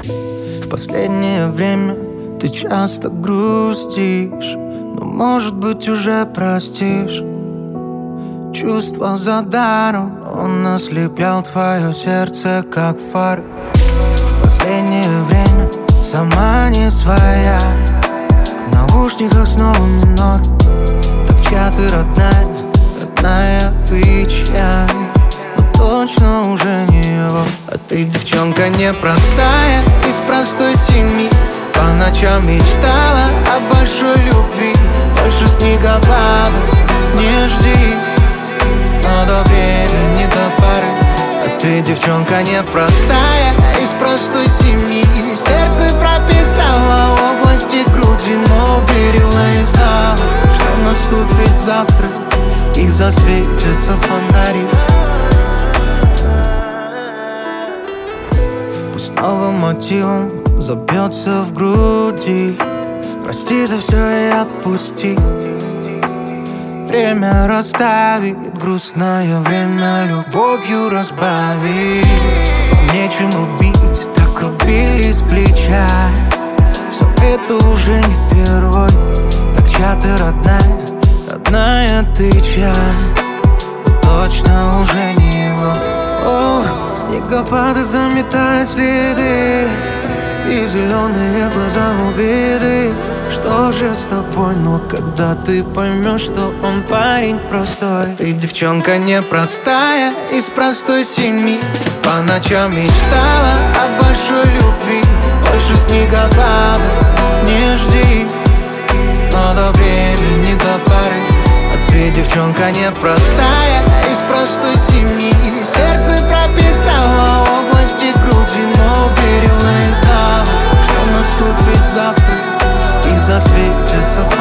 В последнее время ты часто грустишь, но, может быть, уже простишь. Чувства за даром, он ослеплял твое сердце, как фары. В последнее время сама не своя, в наушниках снова минор. Так чья ты родная, родная ты чья? Но точно уже не его. А ты девчонка непростая, из простой семьи. По ночам мечтала о большой любви, больше снегопадов не жди. Но до времени, до поры. А ты девчонка непростая, из простой семьи. Сердце прописала в области груди, но верила и знала, что наступит завтра и засветятся фонари. Пусть новым мотивом забьется в груди. Прости за все и отпусти. Время расставит грустное время, любовью разбавит. Нечем рубить, так рубили с плеча. Все это уже не впервой. Так чья ты родная, родная ты чья? Точно уже не его. О, снегопады заметают следы, и зеленые глаза у беды. Что же с тобой, но когда ты поймешь, что он парень простой? Ты девчонка непростая, из простой семьи. По ночам мечтала о большой любви, больше снегопадов не жди. Но до времени, до поры. А ты девчонка непростая, из простой семьи. Сердце прописала в области груди, но верила и знала, что наступит завтра и засветятся фонари.